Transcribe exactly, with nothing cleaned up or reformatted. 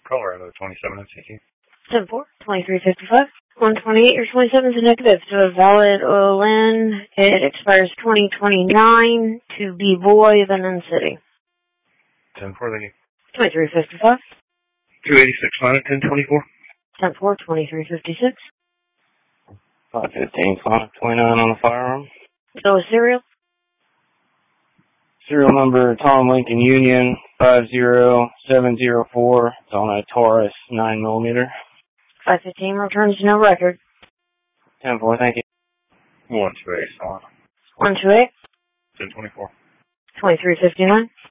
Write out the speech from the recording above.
Colorado, twenty-seven M C Q. ten four, twenty-three fifty-five. one twenty-eight, your twenty-seven is a negative. To a valid O L N, it expires twenty twenty-nine to B Boy, then in City. ten four, thank you. twenty-three fifty-five. two eighty-six, line at ten twenty-four. ten four, twenty-three fifty-six. five fifteen, Sonic twenty-nine on the firearm. So a serial. Serial number Tom Lincoln Union five zero seven zero four. It's on a Taurus nine millimeter. five fifteen returns no record. ten four, thank you. one two eight, Solid. one two eight. ten twenty-four. twenty-three fifty-nine.